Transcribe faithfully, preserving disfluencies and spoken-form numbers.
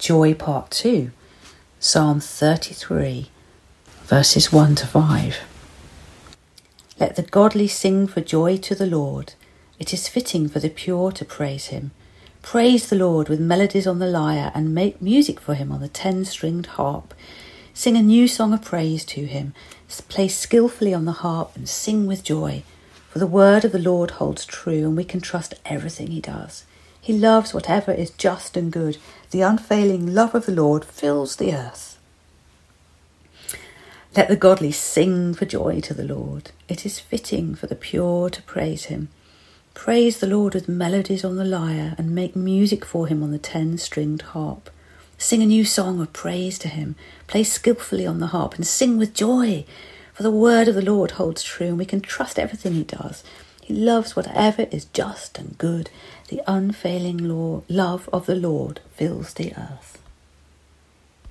Joy Part two, Psalm thirty-three, verses one to five. Let the godly sing for joy to the Lord. It is fitting for the pure to praise him. Praise the Lord with melodies on the lyre and make music for him on the ten-stringed harp. Sing a new song of praise to him. Play skillfully on the harp and sing with joy. For the word of the Lord holds true, and we can trust everything he does. He loves whatever is just and good. The unfailing love of the Lord fills the earth. Let the godly sing for joy to the Lord. It is fitting for the pure to praise him. Praise the Lord with melodies on the lyre and make music for him on the ten-stringed harp. Sing a new song of praise to him. Play skillfully on the harp and sing with joy. For the word of the Lord holds true, and we can trust everything he does. He loves whatever is just and good. The unfailing law, love of the Lord fills the earth.